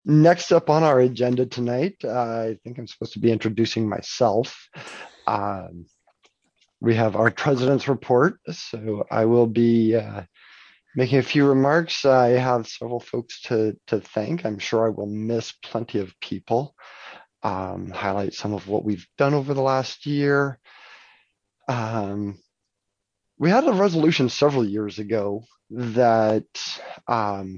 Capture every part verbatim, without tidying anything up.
Next up on our agenda tonight, uh, I think I'm supposed to be introducing myself. Um, we have our president's report, so I will be uh, making a few remarks. I have several folks to to thank. I'm sure I will miss plenty of people. Um, highlight some of what we've done over the last year. Um, we had a resolution several years ago that, um,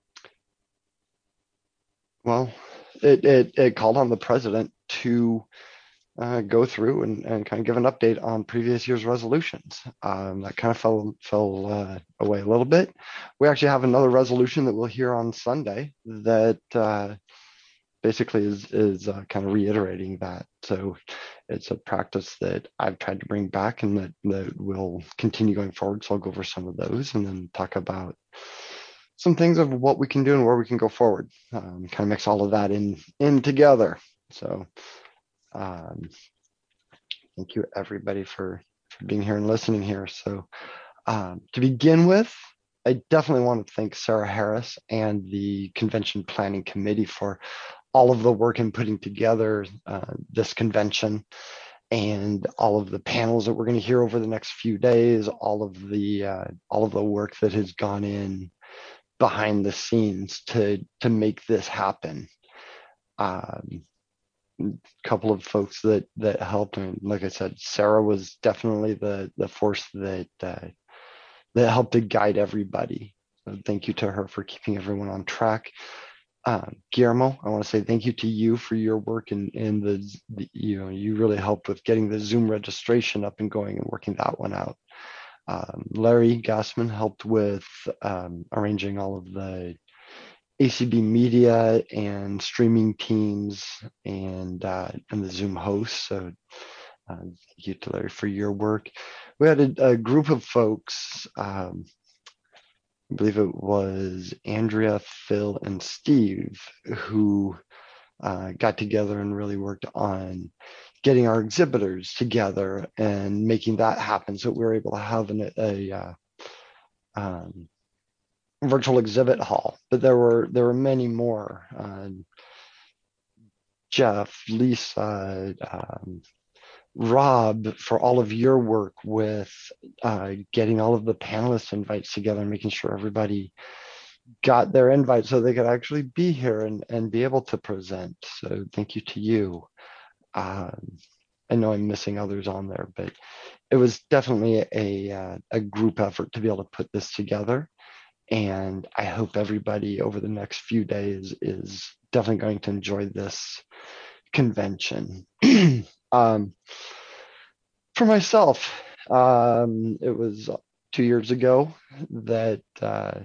well, it, it it called on the president to uh, go through and, and kind of give an update on previous year's resolutions. Um, that kind of fell fell uh, away a little bit. We actually have another resolution that we'll hear on Sunday that uh, basically is is uh, kind of reiterating that. So it's a practice that I've tried to bring back and that, that will continue going forward. So I'll go over some of those and then talk about some things of what we can do and where we can go forward. Um, kind of mix all of that in in together. So um, thank you, everybody, for, for being here and listening here. So, um, to begin with, I definitely want to thank Sarah Harris and the Convention Planning Committee for all of the work in putting together uh, this convention and all of the panels that we're going to hear over the next few days, all of the uh, all of the work that has gone in behind the scenes to to make this happen. Um, couple of folks that that helped, and like I said, Sarah was definitely the the force that uh, that helped to guide everybody. So thank you to her for keeping everyone on track. Um, Guillermo, I want to say thank you to you for your work and and the, the you know you really helped with getting the Zoom registration up and going and working that one out. Um, Larry Gassman helped with um, arranging all of the A C B media and streaming teams and uh, and the Zoom hosts. So uh, thank you to Larry for your work. We had a, a group of folks. Um, I believe it was Andrea, Phil, and Steve who uh, got together and really worked on getting our exhibitors together and making that happen, so we were able to have an, a, uh, um, virtual exhibit hall. But there were there were many more. Uh, Jeff, Lisa, um, Rob, for all of your work with uh, getting all of the panelists invites together and making sure everybody got their invite so they could actually be here and, and be able to present. So thank you to you. Um, I know I'm missing others on there, but it was definitely a, uh, a group effort to be able to put this together. And I hope everybody over the next few days is definitely going to enjoy this convention. um, for myself, um, it was two years ago that uh,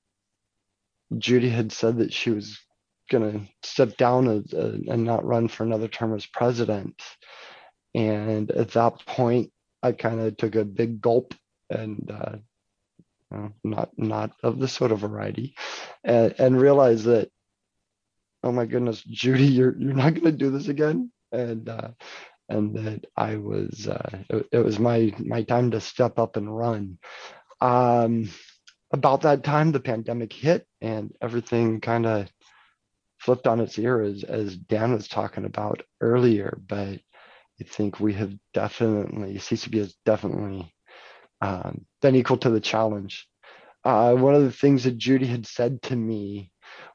Judy had said that she was going to step down as, uh, and not run for another term as president. And at that point, I kind of took a big gulp and uh, not not of the soda variety, and, and realized that, oh my goodness, Judy, you're you're not going to do this again. And uh, and that I was uh, it, it was my my time to step up and run. Um, about that time, the pandemic hit, and everything kind of flipped on its ear, as as Dan was talking about earlier. But I think we have definitely C C B has definitely um, been equal to the challenge. Uh, one of the things that Judy had said to me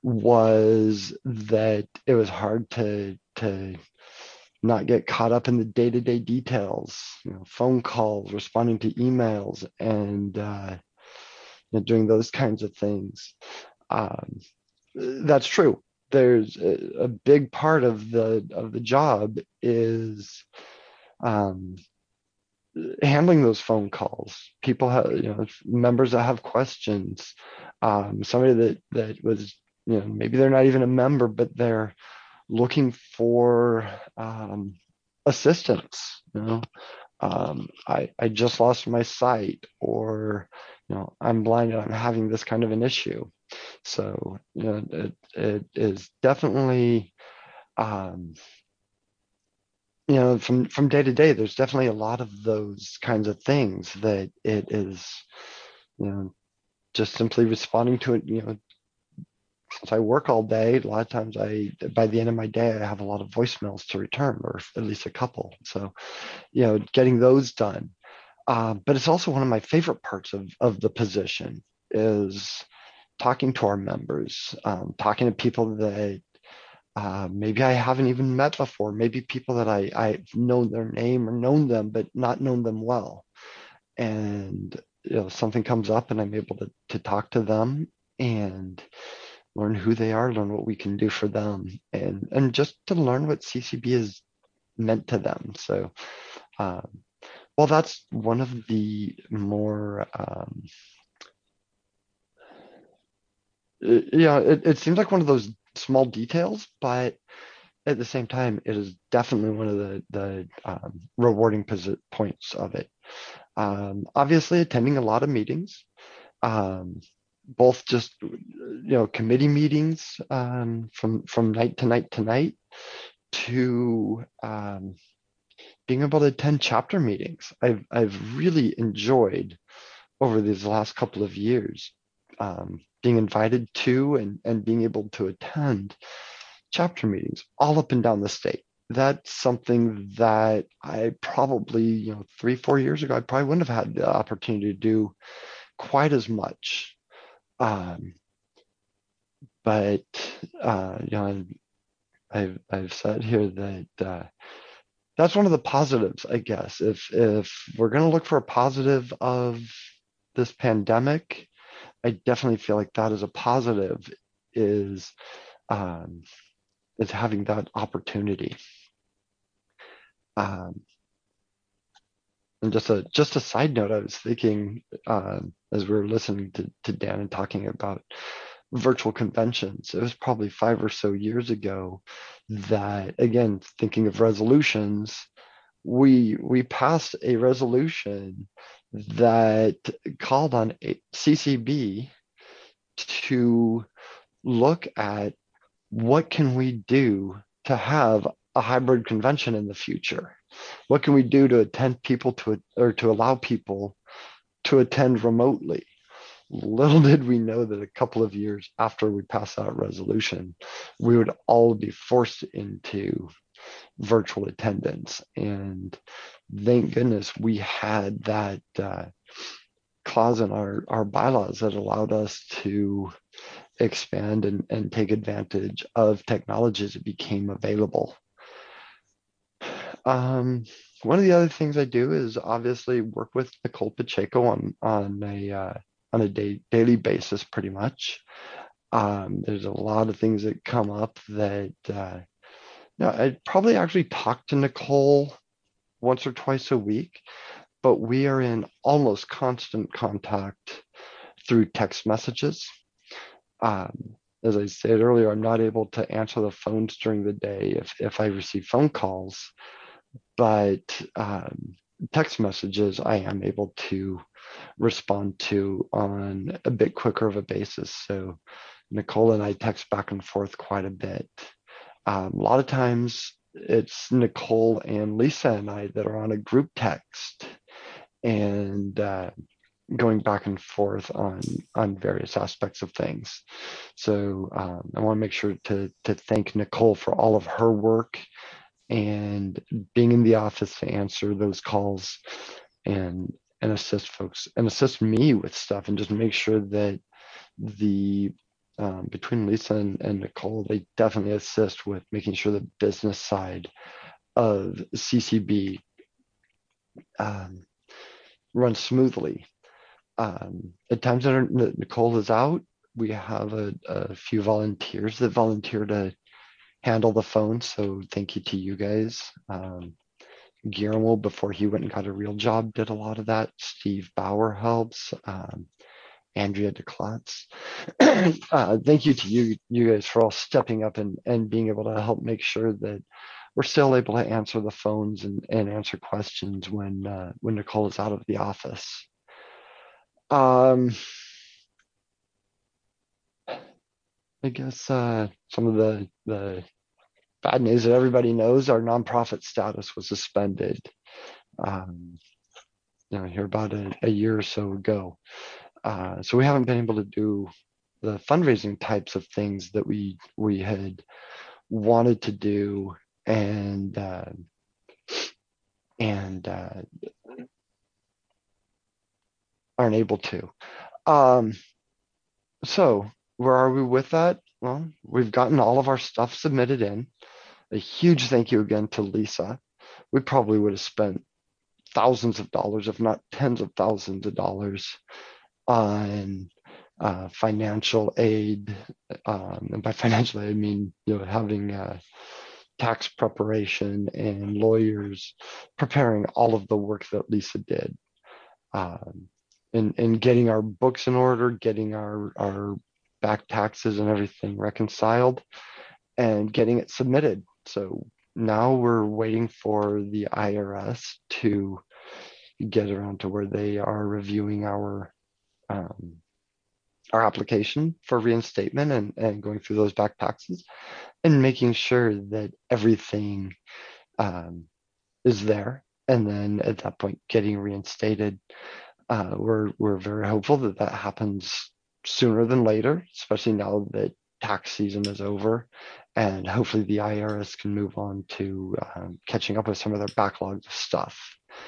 was that it was hard to to not get caught up in the day-to-day details, you know, phone calls, responding to emails, and uh, you know, doing those kinds of things. Um, that's true. There's a, a big part of the of the job is um, handling those phone calls. People have, you know, members that have questions. Um, somebody that that was, you know, maybe they're not even a member, but they're looking for um, assistance. You know, um, I I just lost my sight, or you know, I'm blind and I'm having this kind of an issue. So you know, it it is definitely um, you know, from from day to day, there's definitely a lot of those kinds of things that it is, you know, just simply responding to it, you know, since I work all day, a lot of times I, by the end of my day, I have a lot of voicemails to return, or at least a couple. So, you know, getting those done. Um, but it's also one of my favorite parts of, of the position is talking to our members, um, talking to people that uh, maybe I haven't even met before, maybe people that I, I've known their name or known them, but not known them well. And, you know, something comes up and I'm able to, to talk to them and learn who they are, learn what we can do for them, and, and just to learn what C C B is meant to them. So, um, well, that's one of the more, um, it, yeah, it, it seems like one of those small details, but at the same time, it is definitely one of the the um, rewarding posi- points of it. Um, obviously, attending a lot of meetings, um, both just you know committee meetings um, from from night to night to night, to um, being able to attend chapter meetings. I've I've really enjoyed over these last couple of years um, being invited to and and being able to attend chapter meetings all up and down the state. That's something that I probably, you know, three, four years ago, I probably wouldn't have had the opportunity to do quite as much. Um, but uh, you know, I've I've said here that uh, that's one of the positives, I guess. If if we're going to look for a positive of this pandemic, I definitely feel like that is a positive. Is um, is having that opportunity. Um, And just a just a side note, I was thinking um, as we were listening to, to Dan and talking about virtual conventions, it was probably five or so years ago that, again, thinking of resolutions, we we passed a resolution that called on C C B to look at what can we do to have a hybrid convention in the future? What can we do to attend people to or to allow people to attend remotely? Little did we know that a couple of years after we passed that resolution, we would all be forced into virtual attendance. And thank goodness we had that uh, clause in our, our bylaws that allowed us to expand and, and take advantage of technologies that became available. Um, one of the other things I do is obviously work with Nicole Pacheco on on a uh, on a day, daily basis, pretty much. Um, there's a lot of things that come up that uh, no, I probably actually talk to Nicole once or twice a week, but we are in almost constant contact through text messages. Um, as I said earlier, I'm not able to answer the phones during the day if, if I receive phone calls, but um, text messages I am able to respond to on a bit quicker of a basis. So Nicole and I text back and forth quite a bit. Um, a lot of times it's Nicole and Lisa and I that are on a group text and uh, going back and forth on on various aspects of things. So um, I want to make sure to to thank Nicole for all of her work and being in the office to answer those calls and and assist folks and assist me with stuff and just make sure that the um, between Lisa and, and Nicole, they definitely assist with making sure the business side of C C B um, runs smoothly. Um, at times that Nicole is out, we have a, a few volunteers that volunteer to handle the phone. So thank you to you guys. Um, Guillermo, before he went and got a real job, did a lot of that. Steve Bauer helps. Um, Andrea DeClatz. uh, thank you to you, you guys for all stepping up and, and being able to help make sure that we're still able to answer the phones and, and answer questions when uh, when Nicole is out of the office. Um, I guess uh, some of the the bad news that everybody knows: our nonprofit status was suspended. Um, you know, here about a, a year or so ago. Uh, so we haven't been able to do the fundraising types of things that we we had wanted to do and uh, and uh, aren't able to. Um, so where are we with that? Well, we've gotten all of our stuff submitted in. A huge thank you again to Lisa. We probably would have spent thousands of dollars, if not tens of thousands of dollars, on uh, financial aid. Um, and by financial aid, I mean, you know, having uh, tax preparation and lawyers preparing all of the work that Lisa did. Um, and, and getting our books in order, getting our, our back taxes and everything reconciled, and getting it submitted. So now we're waiting for the I R S to get around to where they are reviewing our um, our application for reinstatement and, and going through those back taxes and making sure that everything um, is there. And then at that point, getting reinstated. Uh, we're we're very hopeful that that happens sooner than later, especially now that tax season is over, and hopefully the I R S can move on to um, catching up with some of their backlog of stuff.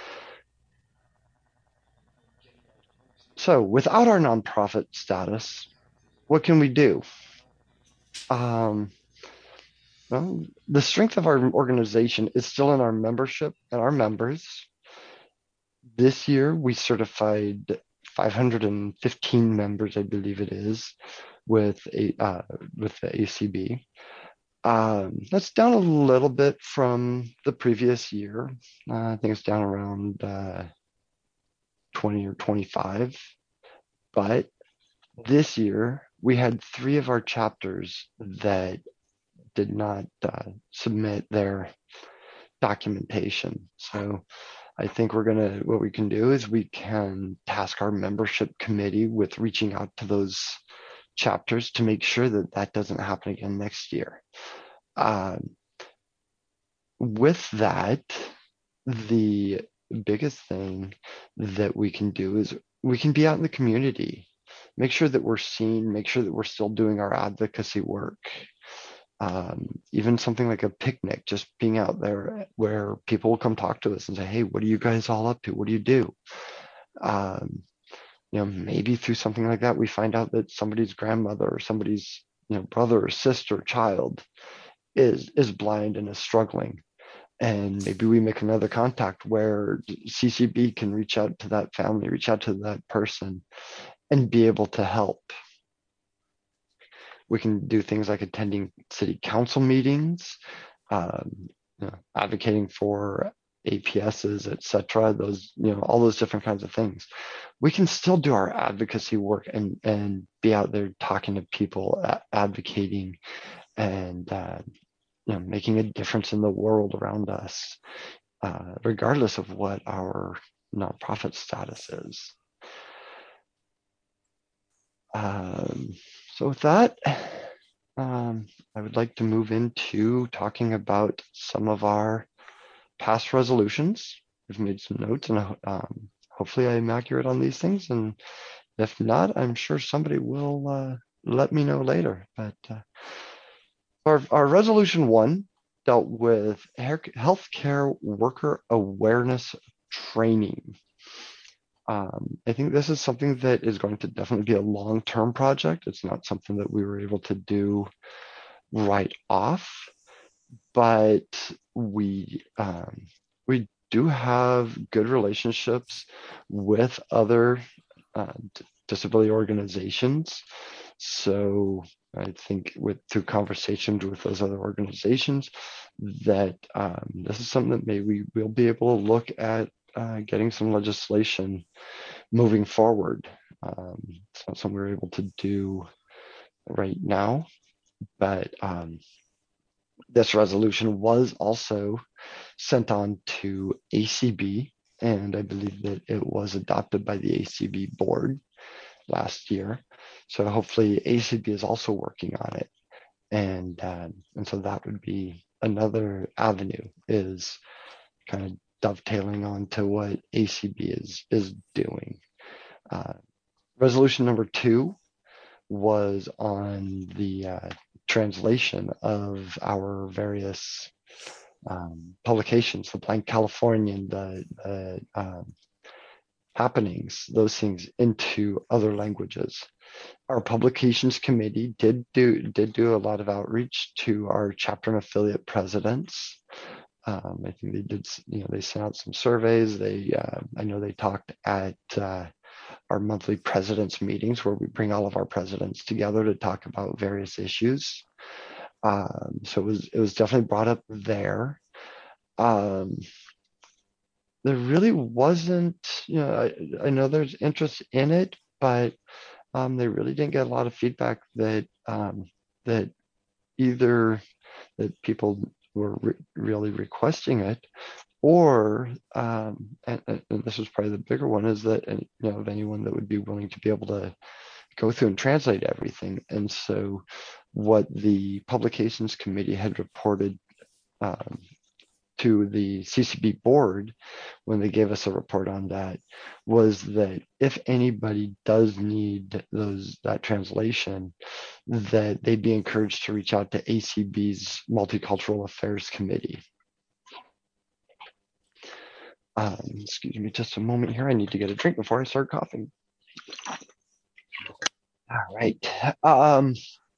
So, without our nonprofit status, what can we do? Um, well, the strength of our organization is still in our membership and our members. This year, we certified five hundred fifteen members, I believe it is, with a uh, with the A C B. Um, that's down a little bit from the previous year. Uh, I think it's down around uh, twenty or twenty-five. But this year, we had three of our chapters that did not uh, submit their documentation. So I think we're going to, what we can do is we can task our membership committee with reaching out to those chapters to make sure that that doesn't happen again next year. Um, with that, the biggest thing that we can do is we can be out in the community, make sure that we're seen, make sure that we're still doing our advocacy work. Um, even something like a picnic, just being out there where people will come talk to us and say, hey, what are you guys all up to? What do you do? Um, you know, maybe through something like that, we find out that somebody's grandmother or somebody's, you know, brother or sister or child is is blind and is struggling. And maybe we make another contact where C C B can reach out to that family, reach out to that person and be able to help. We can do things like attending city council meetings, um, you know, advocating for A P Ss, et cetera. Those, you know, all those different kinds of things. We can still do our advocacy work and and be out there talking to people, advocating, and uh, you know, making a difference in the world around us, uh, regardless of what our nonprofit status is. Um, so with that, um, I would like to move into talking about some of our past resolutions. We've made some notes, and um, hopefully I'm accurate on these things. And if not, I'm sure somebody will uh, let me know later. But uh, our, our resolution one dealt with healthcare worker awareness training. Um, I think this is something that is going to definitely be a long-term project. It's not something that we were able to do right off, but we um, we do have good relationships with other uh, disability organizations. So I think with through conversations with those other organizations, that um, this is something that maybe we'll be able to look at uh, getting some legislation moving forward. Um, it's not something we're able to do right now, but um, this resolution was also sent on to A C B, and I believe that it was adopted by the A C B board last year. So hopefully A C B is also working on it, and uh, and so that would be another avenue, is kind of dovetailing on to what A C B is is doing. Uh, resolution number two was on the uh, translation of our various um, publications, the Blind Californian, the, the um, happenings, those things into other languages. Our publications committee did do did do a lot of outreach to our chapter and affiliate presidents. Um, I think they did, you know, they sent out some surveys. They, uh, I know they talked at uh, our monthly presidents meetings where we bring all of our presidents together to talk about various issues. Um, so it was it was definitely brought up there. Um, there really wasn't, you know, I, I know there's interest in it, but um, they really didn't get a lot of feedback that um, that either that people were re really requesting it, or um, and, and this was probably the bigger one, is that, you know, of anyone that would be willing to be able to go through and translate everything. And so what the publications committee had reported um, to the C C B board when they gave us a report on that was that if anybody does need those that translation, that they'd be encouraged to reach out to A C B's Multicultural Affairs Committee. Um, excuse me just a moment here. I need to get a drink before I start coughing. All right. Um,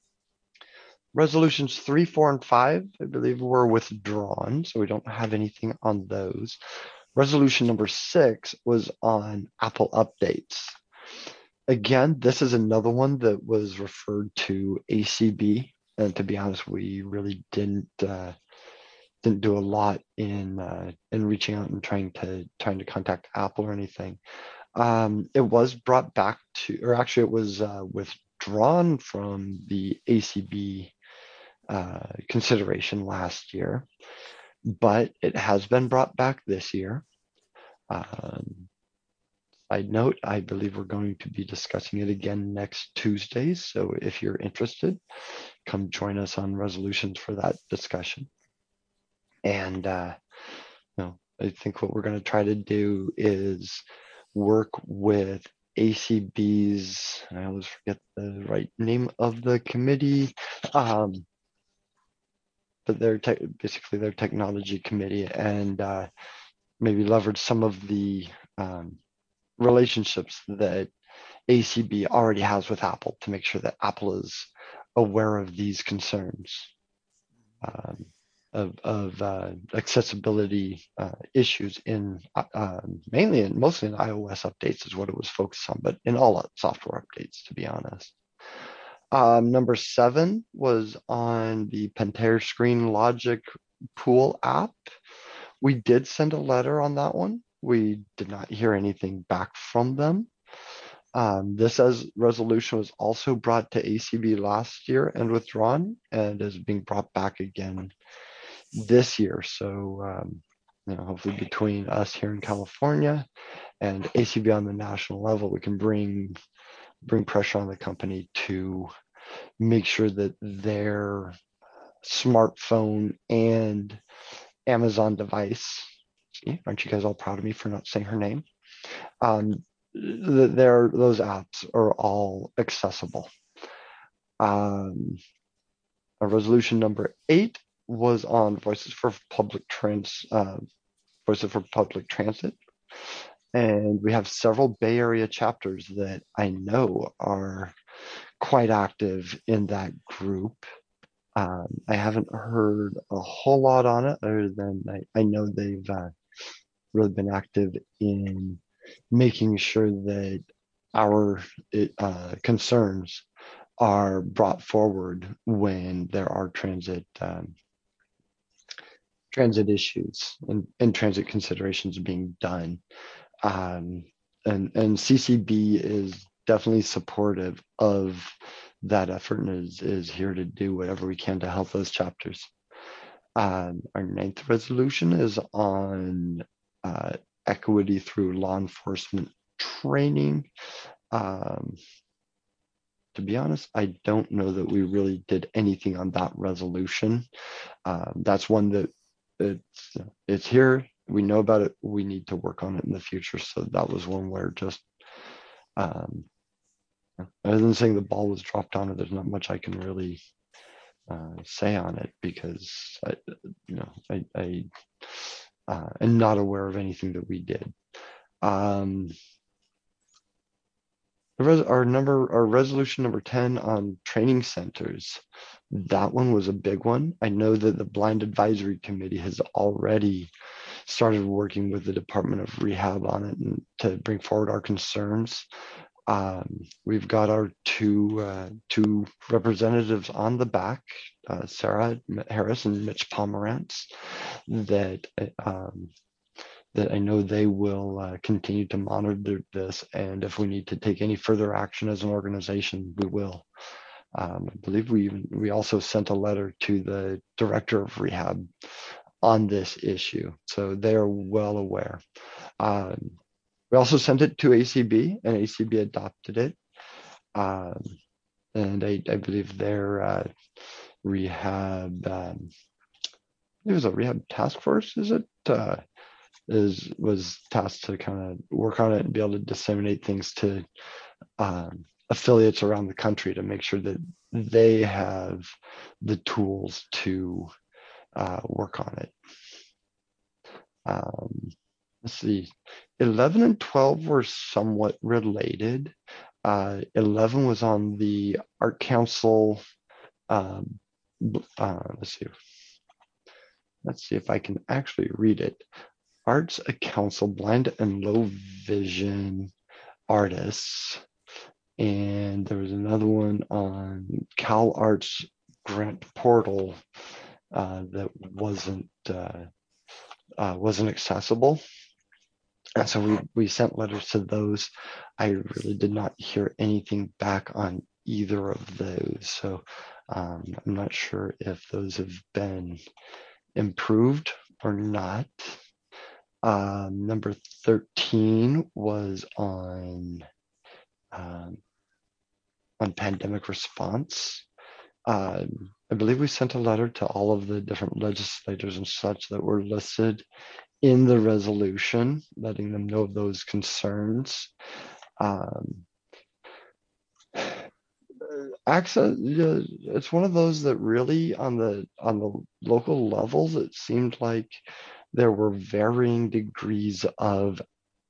resolutions three, four, and five, I believe, were withdrawn, so we don't have anything on those. Resolution number six was on Apple updates. Again, this is another one that was referred to A C B, and to be honest, we really didn't uh, didn't do a lot in uh, in reaching out and trying to trying to contact Apple or anything. Um, it was brought back to, or actually, it was uh, withdrawn from the A C B uh, consideration last year, but it has been brought back this year. Um, Side note, I believe we're going to be discussing it again next Tuesday. So if you're interested, come join us on resolutions for that discussion. And uh, you know, I think what we're going to try to do is work with A C B's, I always forget the right name of the committee, um, but they're basically their technology committee, and uh, maybe leverage some of the um, relationships that A C B already has with Apple to make sure that Apple is aware of these concerns um, of, of uh, accessibility uh, issues in uh, mainly and mostly in iOS updates is what it was focused on, but in all software updates, to be honest. Um, number seven was on the Pentair Screen Logic Pool app. We did send a letter on that one. We did not hear anything back from them. Um, this as resolution was also brought to A C B last year and withdrawn, and is being brought back again this year. So, um, you know, hopefully between us here in California and A C B on the national level, we can bring bring pressure on the company to make sure that their smartphone and Amazon device, see, aren't you guys all proud of me for not saying her name? Um, there, those apps are all accessible. Um, resolution number eight was on Voices for Public Trans, uh, Voices for Public Transit, and we have several Bay Area chapters that I know are quite active in that group. Um, I haven't heard a whole lot on it, other than I, I know they've uh, really been active in making sure that our uh, concerns are brought forward when there are transit um, transit issues and, and transit considerations being done. Um, and, and C C B is definitely supportive of that effort and is, is here to do whatever we can to help those chapters. Um, our ninth resolution is on uh, equity through law enforcement training. Um, to be honest, I don't know that we really did anything on that resolution. Um, that's one that it's it's here. We know about it. We need to work on it in the future. So that was one where just um, Other than saying the ball was dropped on it, there's not much I can really uh, say on it because I, you know, I, I uh, am not aware of anything that we did. Um, res- our number, our resolution number ten on training centers, that one was a big one. I know that the Blind Advisory Committee has already started working with the Department of Rehab on it and to bring forward our concerns. Um, we've got our two uh, two representatives on the back, uh, Sarah Harris and Mitch Pomerantz, that um, that I know they will uh, continue to monitor this, and if we need to take any further action as an organization, we will. Um, I believe we even, we also sent a letter to the director of rehab on this issue, so they're well aware. Um, we also sent it to A C B, and A C B adopted it. Um, and I, I believe their uh, rehab, um, it was a rehab task force, is it? Uh, is was tasked to kind of work on it and be able to disseminate things to um, affiliates around the country to make sure that they have the tools to uh, work on it. Um, let's see, eleven and twelve were somewhat related. Uh, eleven was on the Art Council. Um, uh, let's see. Let's see if I can actually read it. Arts Council Blind and Low Vision Artists. And there was another one on Cal Arts Grant Portal uh, that wasn't uh, uh, wasn't accessible. And so we, we sent letters to those. I really did not hear anything back on either of those. So um, I'm not sure if those have been improved or not. Um, number thirteen was on um, on pandemic response. Uh, I believe we sent a letter to all of the different legislators and such that were listed in the resolution, letting them know of those concerns. Um, access, yeah, it's one of those that really on the on the local levels, it seemed like there were varying degrees of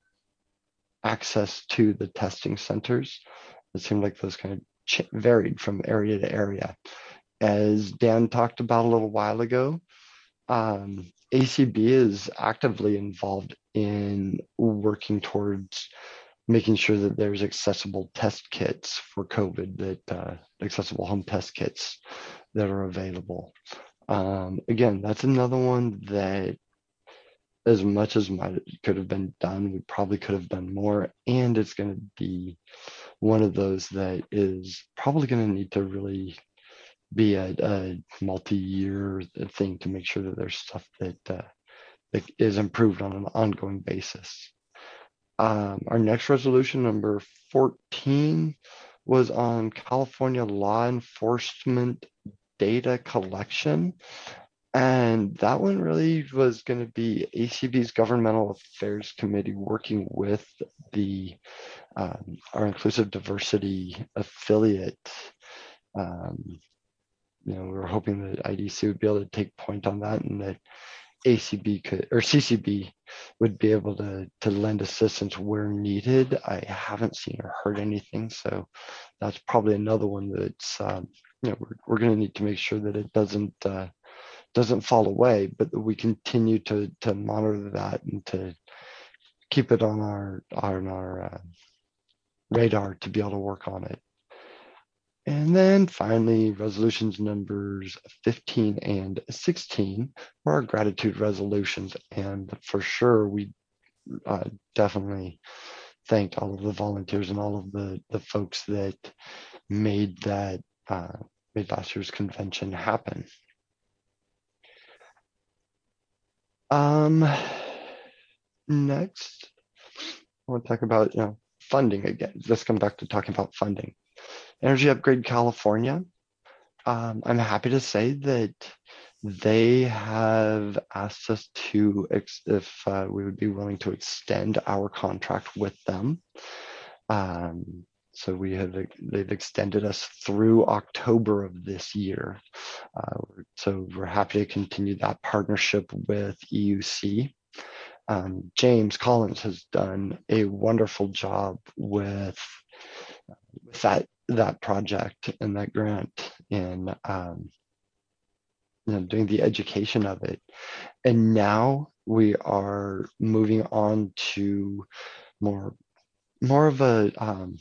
access to the testing centers. It seemed like those kind of ch- varied from area to area. As Dan talked about a little while ago, um, A C B is actively involved in working towards making sure that there's accessible test kits for COVID, that uh, accessible home test kits that are available. Um, again, that's another one that as much as might could have been done, we probably could have done more. And it's going to be one of those that is probably going to need to really be a, a multi-year thing to make sure that there's stuff that, uh, that is improved on an ongoing basis. Um, our next resolution, number fourteen, was on California law enforcement data collection. And that one really was going to be A C B's Governmental Affairs Committee working with the um, our inclusive diversity affiliate. Um, you know, we were hoping that I D C would be able to take point on that, and that A C B could or C C B would be able to to lend assistance where needed. I haven't seen or heard anything, so that's probably another one that's um, you know we're we're going to need to make sure that it doesn't uh, doesn't fall away, but that we continue to to monitor that and to keep it on our on our uh, radar to be able to work on it. And then finally, resolutions numbers fifteen and sixteen were our gratitude resolutions. And for sure, we uh, definitely thanked all of the volunteers and all of the, the folks that made that, uh, made last year's convention happen. Um, next, I want to talk about, you know, funding again. Let's come back to talking about funding. Energy Upgrade California. Um, I'm happy to say that they have asked us to, if uh, we would be willing to extend our contract with them. Um, So we have they've extended us through October of this year. Uh, so we're happy to continue that partnership with E U C. Um, James Collins has done a wonderful job with, with that that project and that grant and um, you know, doing the education of it. And now we are moving on to more more of a um,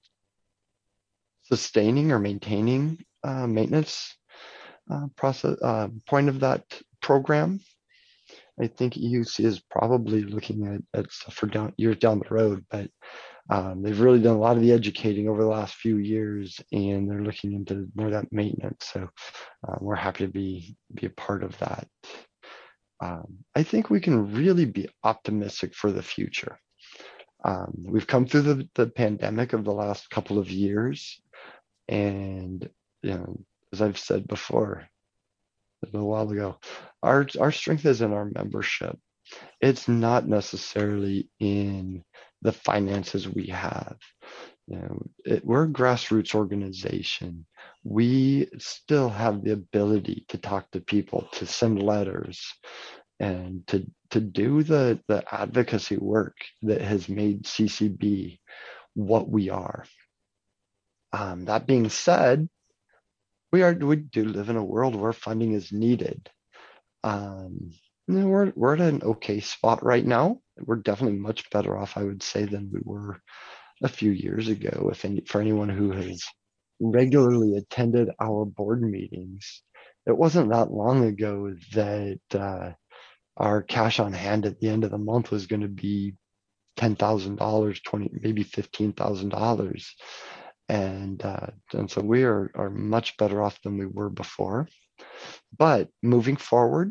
sustaining or maintaining uh, maintenance uh, process uh, point of that program. I think E U C is probably looking at, at stuff for down, years down the road, but um, they've really done a lot of the educating over the last few years, and they're looking into more of that maintenance. So uh, we're happy to be be a part of that. Um, I think we can really be optimistic for the future. Um, we've come through the, the pandemic of the last couple of years, and you know, as I've said before a little while ago, our our strength is in our membership. It's not necessarily in the finances we have. You know, it, we're a grassroots organization. We still have the ability to talk to people, to send letters, and to to do the the advocacy work that has made C C B what we are. Um, that being said, we are we do live in a world where funding is needed. Um, you know, we're we're at an okay spot right now. We're definitely much better off, I would say, than we were a few years ago. If any, for anyone who has regularly attended our board meetings, it wasn't that long ago that uh, our cash on hand at the end of the month was going to be ten thousand dollars, twenty, maybe fifteen thousand dollars, and uh, and so we are are much better off than we were before. But moving forward,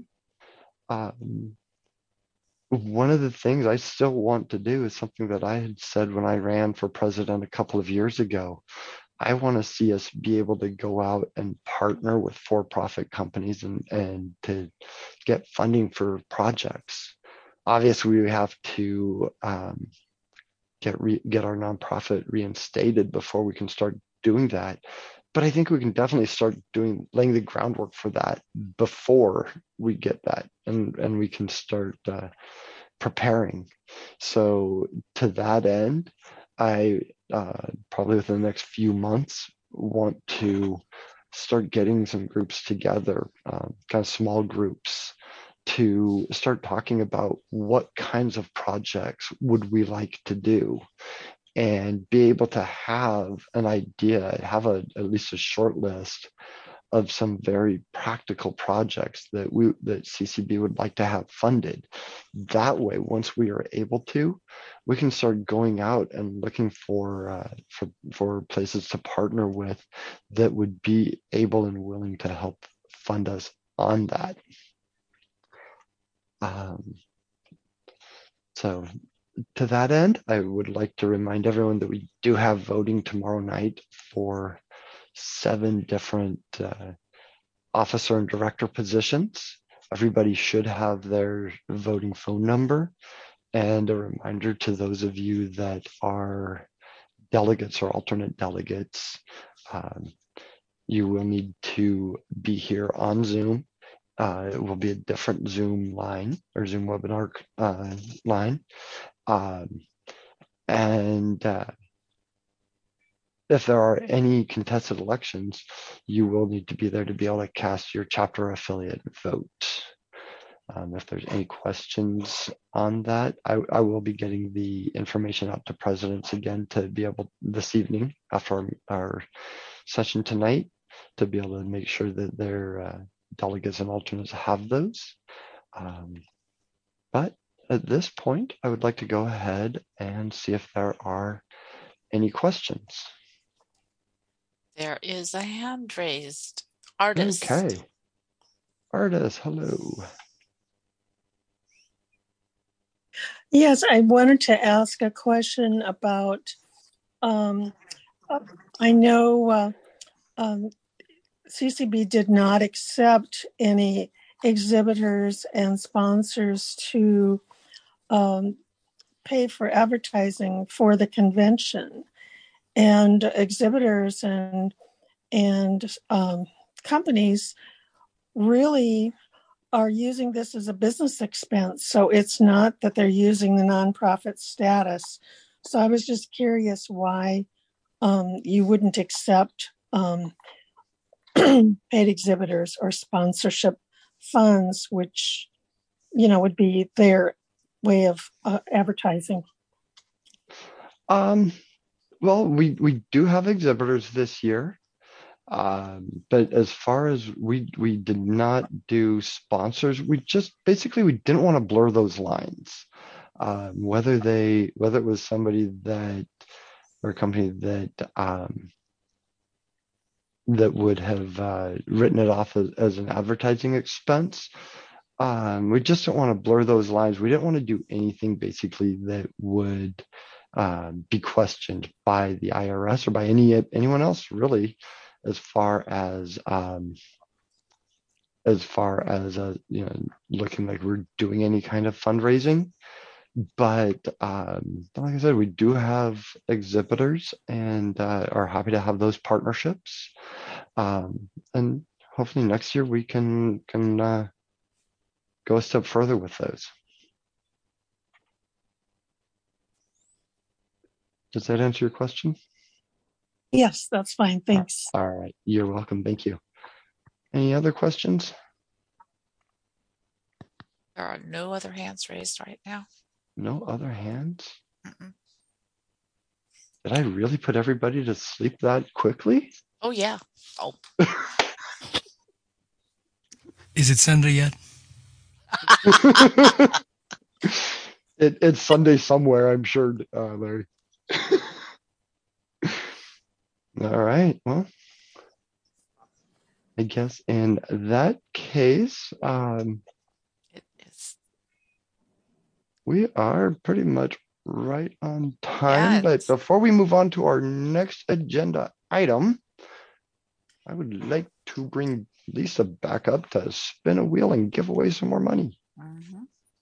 um, one of the things I still want to do is something that I had said when I ran for president a couple of years ago. I want to see us be able to go out and partner with for-profit companies and, and to get funding for projects. Obviously, we have to um, get re, get our nonprofit reinstated before we can start doing that. But I think we can definitely start doing laying the groundwork for that before we get that, and and we can start uh, preparing. So to that end, I uh, probably within the next few months want to start getting some groups together, uh, kind of small groups, to start talking about what kinds of projects would we like to do and be able to have an idea, have a, at least a short list of some very practical projects that we that C C B would like to have funded. That way, once we are able to, we can start going out and looking for uh, for for places to partner with that would be able and willing to help fund us on that. Um, so to that end, I would like to remind everyone that we do have voting tomorrow night for seven different uh, officer and director positions. Everybody should have their voting phone number. And a reminder to those of you that are delegates or alternate delegates, um, you will need to be here on Zoom. Uh, it will be a different Zoom line or Zoom webinar uh, line. Um, and uh, if there are any contested elections, you will need to be there to be able to cast your chapter affiliate vote. Um, if there's any questions on that, I, I will be getting the information out to presidents again to be able this evening after our, our session tonight to be able to make sure that their uh, delegates and alternates have those. Um, but at this point, I would like to go ahead and see if there are any questions. There is a hand raised. Artist. Okay. Artist, hello. Yes, I wanted to ask a question about, um, I know uh, um, C C B did not accept any exhibitors and sponsors to um, pay for advertising for the convention. and exhibitors and and um, companies really are using this as a business expense. So it's not that they're using the nonprofit status. So I was just curious why um, you wouldn't accept um, paid exhibitors or sponsorship funds, which, you know, would be their way of uh, advertising. Um, well, we, we do have exhibitors this year. Um, but as far as we we did not do sponsors, we just basically we didn't want to blur those lines. Um, whether they whether it was somebody that or a company that um, that would have uh, written it off as, as an advertising expense. Um, we just don't want to blur those lines. We didn't want to do anything basically that would uh, be questioned by the I R S or by any anyone else really, as far as um, as far as uh, you know, looking like we're doing any kind of fundraising. But um, like I said, we do have exhibitors and uh, are happy to have those partnerships. Um, and hopefully next year we can can uh, go a step further with those. Does that answer your question? Yes, that's fine. Thanks. All right. You're welcome. Thank you. Any other questions? There are no other hands raised right now. No other hands? Mm-mm. Did I really put everybody to sleep that quickly? Oh, yeah. Oh. Is it Sunday yet? it, it's Sunday somewhere, I'm sure, uh, Larry. All right. Well, I guess in that case, um, It is. we are pretty much right on time. Yeah, But it's- before we move on to our next agenda item, I would like to bring Lisa back up to spin a wheel and give away some more money. Mhm.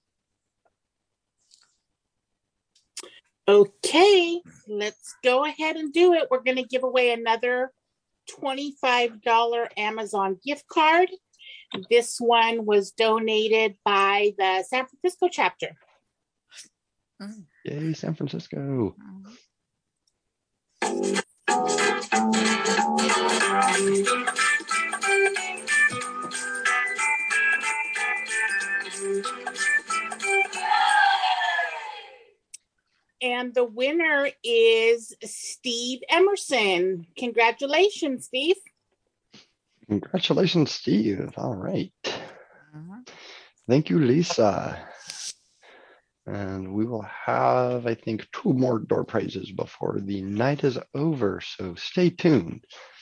Okay, let's go ahead and do it. We're going to give away another twenty-five dollars Amazon gift card. This one was donated by the San Francisco chapter. Mm. Yay, San Francisco. Mhm. And the winner is Steve Emerson. Congratulations, Steve. Congratulations, Steve. All right. Mhm. Thank you, Lisa. And we will have, I think, two more door prizes before the night is over. So stay tuned.